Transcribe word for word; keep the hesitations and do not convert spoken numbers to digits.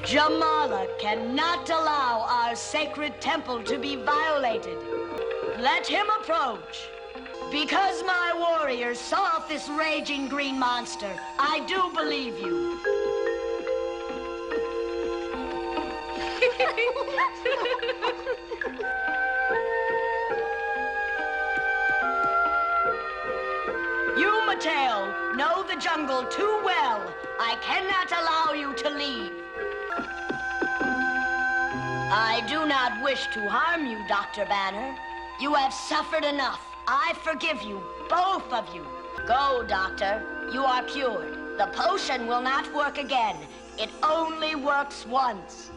Jamala cannot allow our sacred temple to be violated. Let him approach. Because my warriors saw this raging green monster, I do believe you. You, Mateo, know the jungle too well. I cannot allow you to leave. I do not wish to harm you, Doctor Banner. You have suffered enough. I forgive you, both of you. Go, Doctor. You are cured. The potion will not work again. It only works once.